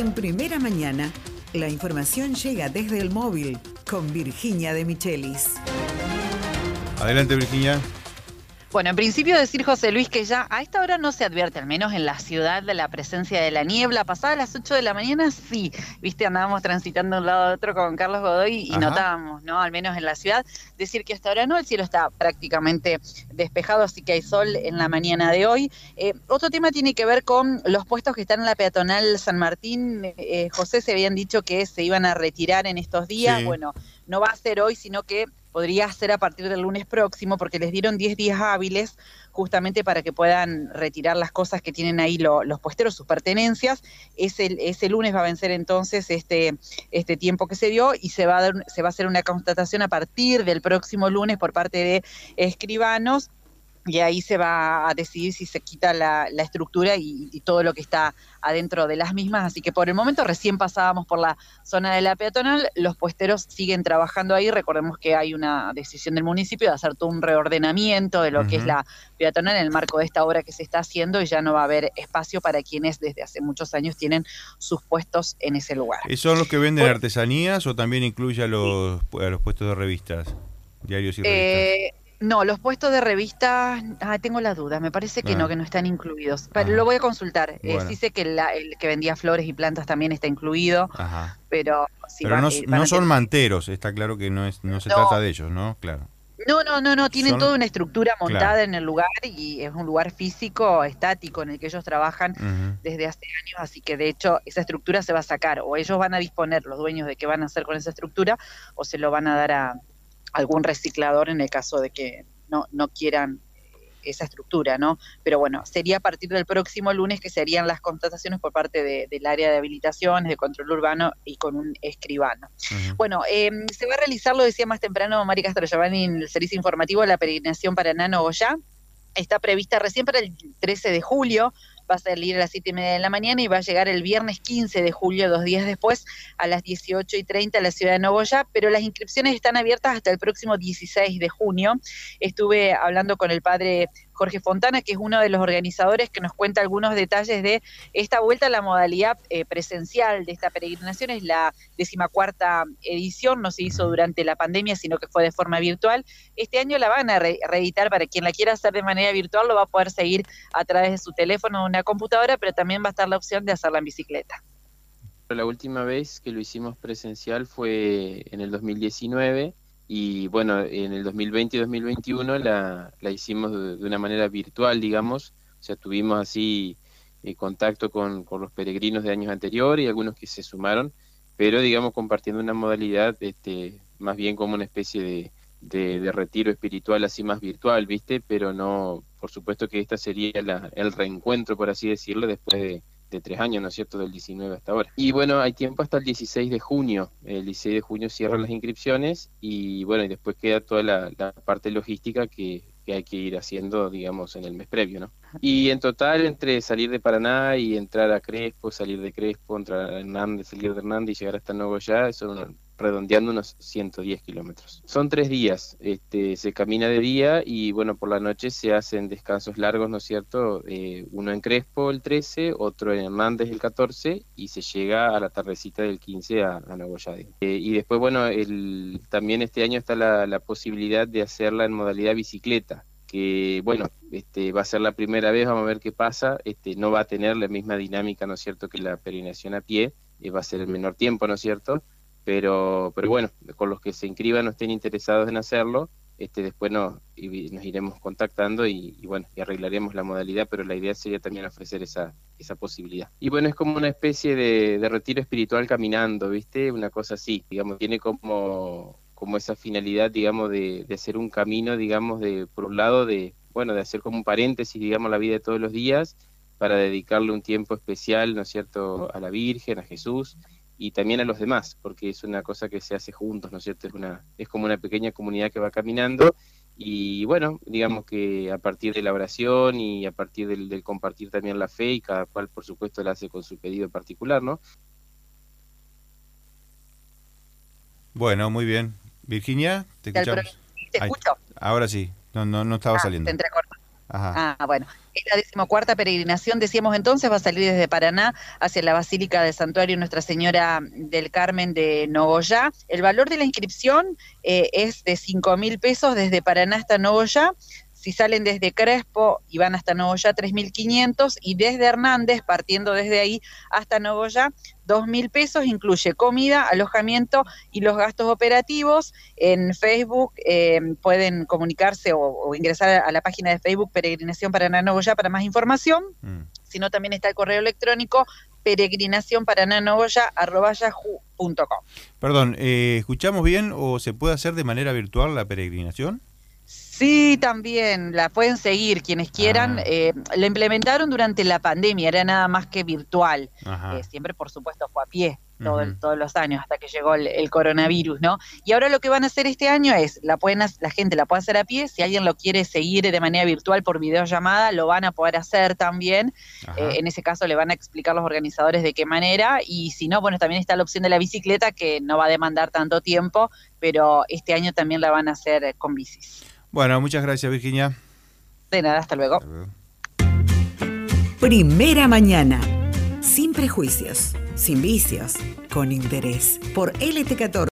En Primera Mañana, la información llega desde el móvil con Virginia de Michelis. Adelante, Virginia. Bueno, en principio decir, José Luis, que ya a esta hora no se advierte, al menos en la ciudad, de la presencia de la niebla. Pasadas las 8 de la mañana, sí, viste, andábamos transitando de un lado a otro con Carlos Godoy y notábamos, ¿no? Al menos en la ciudad, decir que hasta ahora no, el cielo está prácticamente despejado, así que hay sol en la mañana de hoy. Otro tema tiene que ver con los puestos que están en la peatonal San Martín. José, se habían dicho que se iban a retirar en estos días. Sí. Bueno, no va a ser hoy, sino que podría ser a partir del lunes próximo, porque les dieron 10 días hábiles justamente para que puedan retirar las cosas que tienen ahí los puesteros, sus pertenencias. Ese lunes va a vencer entonces este tiempo que se dio y se va a hacer una constatación a partir del próximo lunes por parte de escribanos. Y ahí se va a decidir si se quita la estructura y todo lo que está adentro de las mismas. Así que por el momento recién pasábamos por la zona de la peatonal, los puesteros siguen trabajando ahí. Recordemos que hay una decisión del municipio de hacer todo un reordenamiento de lo que es la peatonal en el marco de esta obra que se está haciendo, y ya no va a haber espacio para quienes desde hace muchos años tienen sus puestos en ese lugar. ¿Y son los que venden artesanías o también incluye a los puestos de revistas, diarios y revistas? No, los puestos de revistas, tengo la duda, me parece que no están incluidos. Lo voy a consultar. Bueno. Sí sé que el que vendía flores y plantas también está incluido, pero... Si pero no son manteros, está claro que no se trata de ellos, ¿no? Claro. No, tienen toda una estructura montada en el lugar, y es un lugar físico, estático, en el que ellos trabajan desde hace años, así que de hecho esa estructura se va a sacar, o ellos van a disponer, los dueños, de qué van a hacer con esa estructura, o se lo van a dar a algún reciclador en el caso de que no quieran esa estructura, ¿no? Pero bueno, sería a partir del próximo lunes que se harían las constataciones por parte del área de habilitaciones, de control urbano y con un escribano. Bueno, se va a realizar, lo decía más temprano Mari Castro Giovanni en el servicio informativo, la peregrinación Paraná-Nogoyá. Está prevista recién para el 13 de julio, va a salir a las 7:30 de la mañana y va a llegar el viernes 15 de julio, 2 días después, a las 18:30 a la ciudad de Nogoyá, pero las inscripciones están abiertas hasta el próximo 16 de junio. Estuve hablando con el padre Jorge Fontana, que es uno de los organizadores, que nos cuenta algunos detalles de esta vuelta a la modalidad presencial de esta peregrinación. Es la 14ª edición, no se hizo durante la pandemia, sino que fue de forma virtual. Este año la van a reeditar para quien la quiera hacer de manera virtual, lo va a poder seguir a través de su teléfono o una computadora, pero también va a estar la opción de hacerla en bicicleta. La última vez que lo hicimos presencial fue en el 2019, y bueno, en el 2020 y 2021 la hicimos de una manera virtual, digamos. O sea, tuvimos así contacto con los peregrinos de años anteriores y algunos que se sumaron, pero digamos compartiendo una modalidad más bien como una especie de retiro espiritual, así más virtual, ¿viste? Pero no, por supuesto que esta sería el reencuentro, por así decirlo, después de 3 años, ¿no es cierto?, del 19 hasta ahora. Y bueno, hay tiempo hasta el 16 de junio. El 16 de junio cierran las inscripciones y bueno, y después queda toda la parte logística que hay que ir haciendo, digamos, en el mes previo, ¿no? Y en total, entre salir de Paraná y entrar a Crespo, salir de Crespo, entrar a Hernández, salir de Hernández y llegar hasta Nogoyá, son redondeando unos 110 kilómetros. Son 3 días, se camina de día y bueno, por la noche se hacen descansos largos, ¿no es cierto? Uno en Crespo el 13, otro en Hernández el 14 y se llega a la tardecita del 15 a Nogoyá. Y después, bueno, también este año está la posibilidad de hacerla en modalidad bicicleta, que bueno, va a ser la primera vez, vamos a ver qué pasa. No va a tener la misma dinámica, ¿no es cierto?, que la peregrinación a pie, va a ser el menor tiempo, ¿no es cierto?, pero bueno, con los que se inscriban o estén interesados en hacerlo, después nos iremos contactando y bueno, y arreglaremos la modalidad, pero la idea sería también ofrecer esa posibilidad. Y bueno, es como una especie de retiro espiritual caminando, ¿viste? Una cosa así, digamos, tiene como esa finalidad, digamos, de hacer un camino, digamos, por un lado, de hacer como un paréntesis, digamos, la vida de todos los días, para dedicarle un tiempo especial, ¿no es cierto?, a la Virgen, a Jesús, y también a los demás, porque es una cosa que se hace juntos, ¿no es cierto? Es como una pequeña comunidad que va caminando, y bueno, digamos que a partir de la oración y a partir del compartir también la fe, y cada cual, por supuesto, la hace con su pedido particular, ¿no? Bueno, muy bien. Virginia, ¿te escuchamos? ¿Te escucho? Ahora sí, no estaba saliendo. Te entrecorto. Ajá. Bueno, es la 14ª peregrinación, decíamos entonces, va a salir desde Paraná hacia la Basílica del Santuario Nuestra Señora del Carmen de Nogoyá. El valor de la inscripción es de 5.000 pesos desde Paraná hasta Nogoyá. Si salen desde Crespo y van hasta Nogoyá, 3.500, y desde Hernández, partiendo desde ahí hasta Nogoyá, 2.000 pesos, incluye comida, alojamiento y los gastos operativos. En Facebook pueden comunicarse o ingresar a la página de Facebook Peregrinación Paraná Nogoyá para más información. Sino también está el correo electrónico peregrinacionparananogoya@yahoo.com. Perdón, ¿escuchamos bien o se puede hacer de manera virtual la peregrinación? Sí, también la pueden seguir quienes quieran. La implementaron durante la pandemia, era nada más que virtual. Siempre, por supuesto, fue a pie todos los años hasta que llegó el coronavirus, ¿no? Y ahora lo que van a hacer este año es, la gente la puede hacer a pie. Si alguien lo quiere seguir de manera virtual por videollamada, lo van a poder hacer también. En ese caso le van a explicar los organizadores de qué manera. Y si no, bueno, también está la opción de la bicicleta, que no va a demandar tanto tiempo, pero este año también la van a hacer con bicis. Bueno, muchas gracias, Virginia. De nada, hasta luego. Primera mañana. Sin prejuicios, sin vicios, con interés. Por LT14.